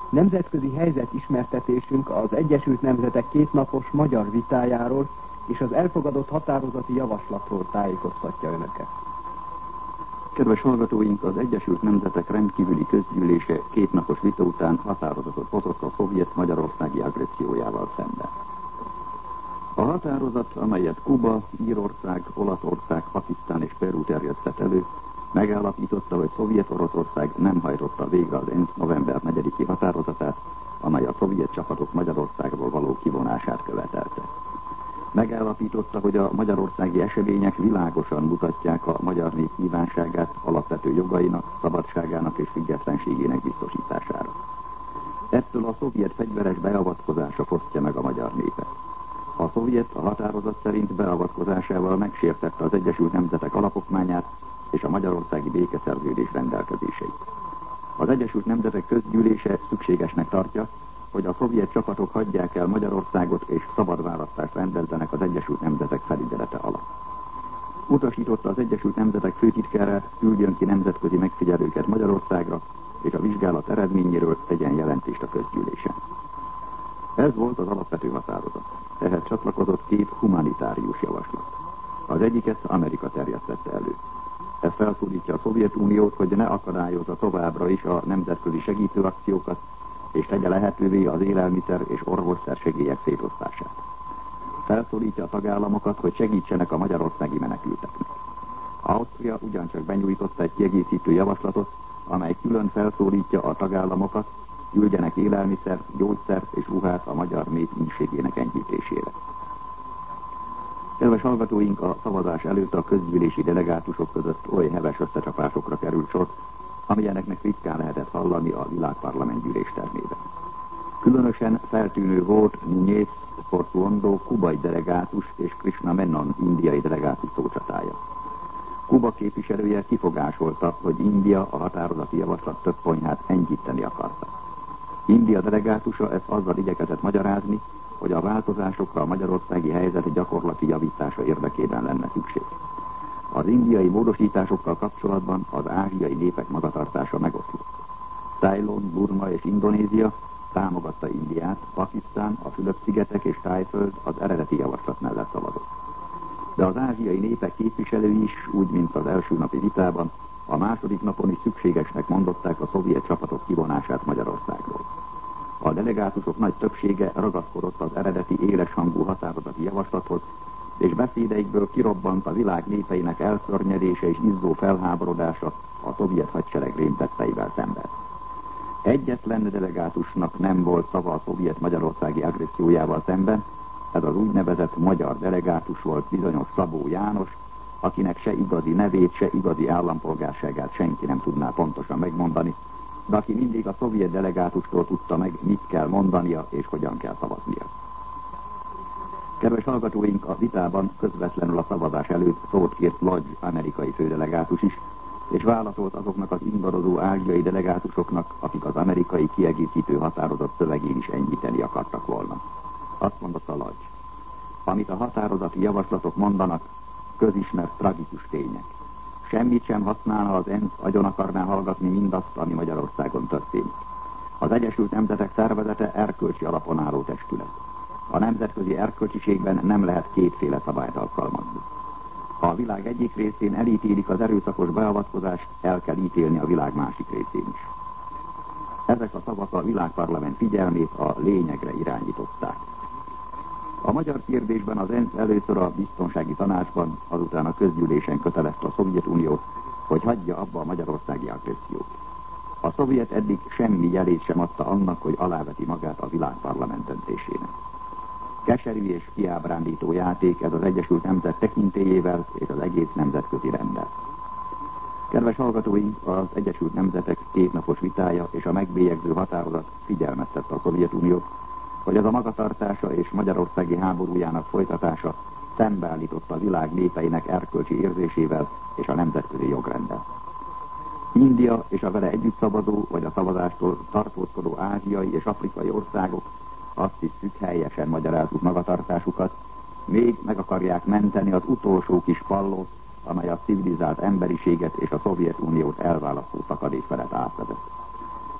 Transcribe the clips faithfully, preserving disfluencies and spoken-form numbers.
Nemzetközi helyzet ismertetésünk az Egyesült Nemzetek kétnapos magyar vitájáról és az elfogadott határozati javaslatról tájékoztatja önöket. Kedves hallgatóink, az Egyesült Nemzetek rendkívüli közgyűlése kétnapos vita után határozatot hozott a szovjet magyarországi agressziójával szemben. A határozat, amelyet Kuba, Írország, Olaszország, Pakisztán és Peru terjesztett elő, megállapította, hogy Szovjet-Oroszország nem hajtotta végre az ENSZ november negyediki határozatát, amely a szovjet csapatok Magyarországról való kivonását követelte. Megállapította, hogy a magyarországi események világosan mutatják a magyar nép kívánságát alapvető jogainak, szabadságának és függetlenségének biztosítására. Ettől a szovjet fegyveres beavatkozása fosztja meg a magyar népet. A szovjet a határozat szerint beavatkozásával megsértette az Egyesült Nemzetek alapokmányát és a magyarországi békeszerződés rendelkezéseit. Az Egyesült Nemzetek közgyűlése szükségesnek tartja, hogy a szovjet csapatok hagyják el Magyarországot és szabad választást rendezzenek az Egyesült Nemzetek felügyelete alatt. Utasította az Egyesült Nemzetek főtitkárát, küldjön ki nemzetközi megfigyelőket Magyarországra, és a vizsgálat eredményéről tegyen jelentést a közgyűlésen. Ez volt az alapvető határozat. Ehhez csatlakozott két humanitárius javaslat. Az egyiket Amerika terjesztette elő. Ez felszólítja a Szovjetuniót, hogy ne akadályozza továbbra is a nemzetközi segítőakciókat, és tegye lehetővé az élelmiszer és orvosszer segélyek szétosztását. Felszólítja a tagállamokat, hogy segítsenek a magyarországi menekülteknek. Ausztria ugyancsak benyújtotta egy kiegészítő javaslatot, amely külön felszólítja a tagállamokat, küldjenek élelmiszer, gyógyszert és ruhát a magyar nép ínségének enyhítésére. Kedves hallgatóink, a szavazás előtt a közgyűlési delegátusok között oly heves összecsapásokra került sor, amilyeneknek ritkán lehetett hallani a világparlament gyűléstermében. Különösen feltűnő volt Núñez Portuondo kubai delegátus és Krishna Menon indiai delegátus szócsatája. Kuba képviselője kifogásolta, hogy India a határozati javaslat több pontját enyhíteni akarta. India delegátusa ezt azzal igyekezett magyarázni, hogy a változásokra a magyarországi helyzet gyakorlati javítása érdekében lenne szükség. Az indiai módosításokkal kapcsolatban az ázsiai népek magatartása megoszlott. Ceylon, Burma és Indonézia támogatta Indiát, Pakisztán, a Fülöp-szigetek és Tájföld az eredeti javaslat mellett szavazott. De az ázsiai népek képviselői is, úgy mint az első napi vitában, a második napon is szükségesnek mondották a szovjet csapatok kivonását Magyarországról. A delegátusok nagy többsége ragaszkodott az eredeti éleshangú határozati javaslathoz, és beszédeikből kirobbant a világ népeinek elszörnyedése és izzó felháborodása a szovjet hadsereg rémtetteivel szemben. Egyetlen delegátusnak nem volt szava a szovjet magyarországi agressziójával szemben, ez az úgynevezett magyar delegátus volt, bizonyos Szabó János, akinek se igazi nevét, se igazi állampolgárságát senki nem tudná pontosan megmondani, de aki mindig a szovjet delegátustól tudta meg, mit kell mondania és hogyan kell szavaznia. Kedves hallgatóink, a vitában közvetlenül a szavazás előtt szót kért Lodge amerikai fődelegátus is, és válaszolt azoknak az ingadozó ázsiai delegátusoknak, akik az amerikai kiegészítő határozat szövegén is enyhíteni akartak volna. Azt mondotta Lodge: amit a határozati javaslatok mondanak, közismert tragikus tények. Semmit sem használna az ENSZ, agyon akarná hallgatni mindazt, ami Magyarországon történik. Az Egyesült Nemzetek Szervezete erkölcsi alapon álló testület. A nemzetközi erkölcsiségben nem lehet kétféle szabályt alkalmazni. Ha a világ egyik részén elítélik az erőszakos beavatkozást, el kell ítélni a világ másik részén is. Ezek a szavak a világparlament figyelmét a lényegre irányították. A magyar kérdésben az ENSZ először a biztonsági tanácsban, azután a közgyűlésen kötelezte a Szovjetuniót, hogy hagyja abba a magyarországi agressziót. A szovjet eddig semmi jelét sem adta annak, hogy aláveti magát a világparlament döntésének. Keserű és kiábrándító játék ez az Egyesült Nemzet tekintélyével és az egész nemzetközi renddel. Kedves hallgatóink, az Egyesült Nemzetek kétnapos vitája és a megbélyegző határozat figyelmeztette a Szovjetuniót, hogy ez a magatartása és magyarországi háborújának folytatása szembeállította a világ népeinek erkölcsi érzésével és a nemzetközi jogrenddel. India és a vele együtt szavazó vagy a szavazástól tartózkodó ázsiai és afrikai országok azt hiszük, helyesen magyarázzuk magatartásukat, még meg akarják menteni az utolsó kis pallót, amely a civilizált emberiséget és a Szovjetuniót elválasztó szakadék felett átvezet.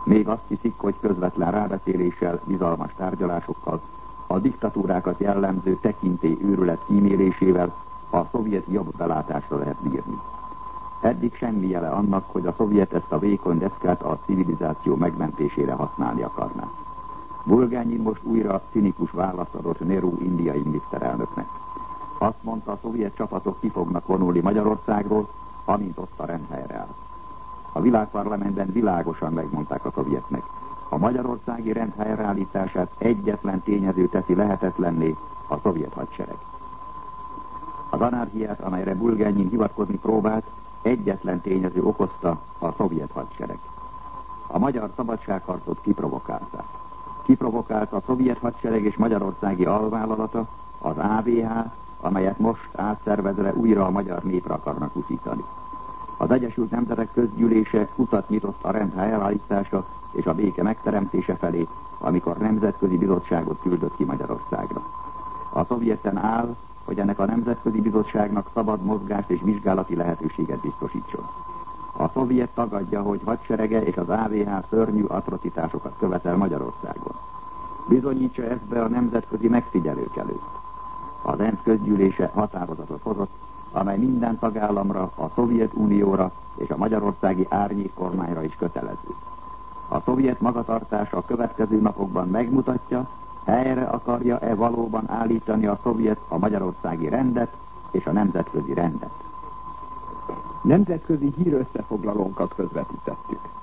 Még azt hiszik, hogy közvetlen rábeszéléssel, bizalmas tárgyalásokkal, a diktatúrákat jellemző tekintély őrület kímélésével a szovjet jobb belátásra lehet bírni. Eddig semmi jele annak, hogy a szovjet ezt a vékony deszkát a civilizáció megmentésére használni akarná. Bulgányin most újra cinikus választ adott Nehru indiai miniszterelnöknek. Azt mondta, a szovjet csapatok ki fognak vonulni Magyarországról, amint ott a rend helyreáll. A világparlamentben világosan megmondták a szovjetnek, a magyarországi rend helyreállítását egyetlen tényező teszi lehetetlenné, a szovjet hadsereg. Az anarchiát, amelyre Bulgányin hivatkozni próbált, egyetlen tényező okozta, a szovjet hadsereg. A magyar szabadságharcot kiprovokálták. Kiprovokálta a szovjet hadsereg és magyarországi alvállalata, az á vé há, amelyet most átszervezve újra a magyar népre akarnak uszítani. Az Egyesült Nemzetek Közgyűlése utat nyitott a rend helyreállítása és a béke megteremtése felé, amikor nemzetközi bizottságot küldött ki Magyarországra. A szovjeten áll, hogy ennek a nemzetközi bizottságnak szabad mozgást és vizsgálati lehetőséget biztosítson. A szovjet tagadja, hogy hadserege és az á vé há szörnyű atrocitásokat követel Magyarországon. Bizonyítsa ezt be a nemzetközi megfigyelők előtt. Az ENSZ közgyűlése határozatot hozott, amely minden tagállamra, a Szovjetunióra és a magyarországi árnyékkormányra is kötelező. A szovjet magatartása a következő napokban megmutatja, helyre akarja-e valóban állítani a szovjet a magyarországi rendet és a nemzetközi rendet. Nemzetközi hírösszefoglalónkat közvetítettük.